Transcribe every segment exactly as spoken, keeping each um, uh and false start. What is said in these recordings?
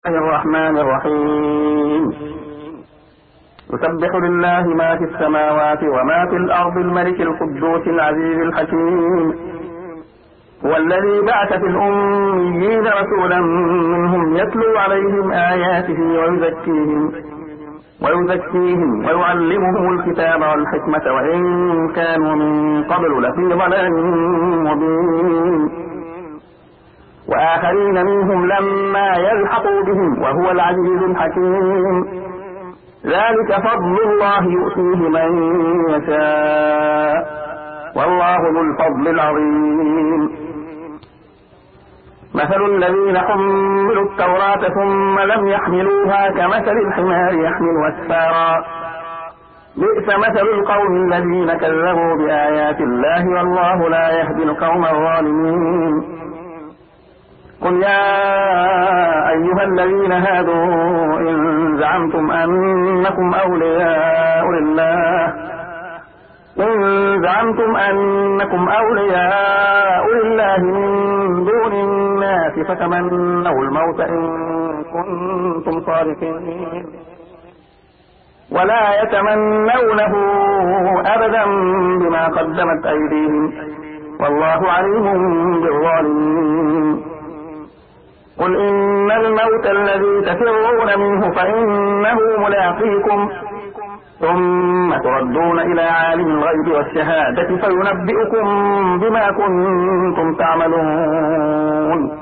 الرحمن الرحيم. يسبح لله ما في السماوات وما في الأرض الملك القدوس العزيز الحكيم. هو الذي بعث في الأميين رسولا منهم يتلو عليهم آياته ويزكيهم ويزكيهم ويعلمهم الكتاب والحكمة وإن كانوا من قبل لفي ضلال مبين. وآخرين منهم لما يلحقوا بهم وهو العزيز الحكيم. ذلك فضل الله يؤتيه من يشاء والله ذو الفضل العظيم. مثل الذين حملوا التوراة ثم لم يحملوها كمثل الحمار يحمل أسفارا بئس مثل القوم الذين كذبوا بآيات الله والله لا يهدي القوم الظالمين. قل يا أيها الذين هادوا إن زعمتم أنكم أولياء لله إن زعمتم أنكم أولياء لله من دون الناس فتمنوا الموت إن كنتم صادقين ولا يتمنونه أبدا بما قدمت أيديهم والله عليم بالظالمين. قل إن الموت الذي تفرون منه فإنه ملاقيكم ثم تردون إلى عالم الغيب والشهادة فينبئكم بما كنتم تعملون.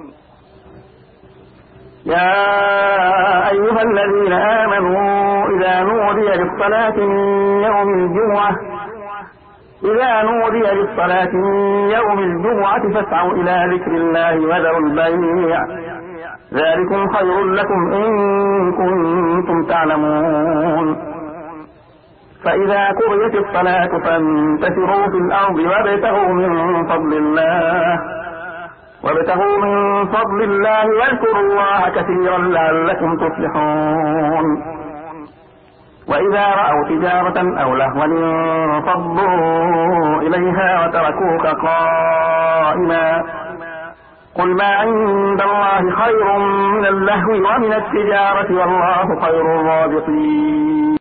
يا أيها الذين آمنوا إذا نودي للصلاة من يوم الجمعة إذا نودي للصلاة من يوم الجمعة فاسعوا إلى ذكر الله وذروا البيع ذلكم خير لكم إن كنتم تعلمون. فإذا قضيت الصلاة فانتشروا في الأرض وابتغوا من فضل الله وابتغوا من فضل الله واذكروا الله كثيرا لعلكم تفلحون. وإذا رأوا تجارة أو لهوا انفضوا إليها وتركوك قائما قل ما عند الله خير من اللهو ومن التجارة والله خير الرازقين.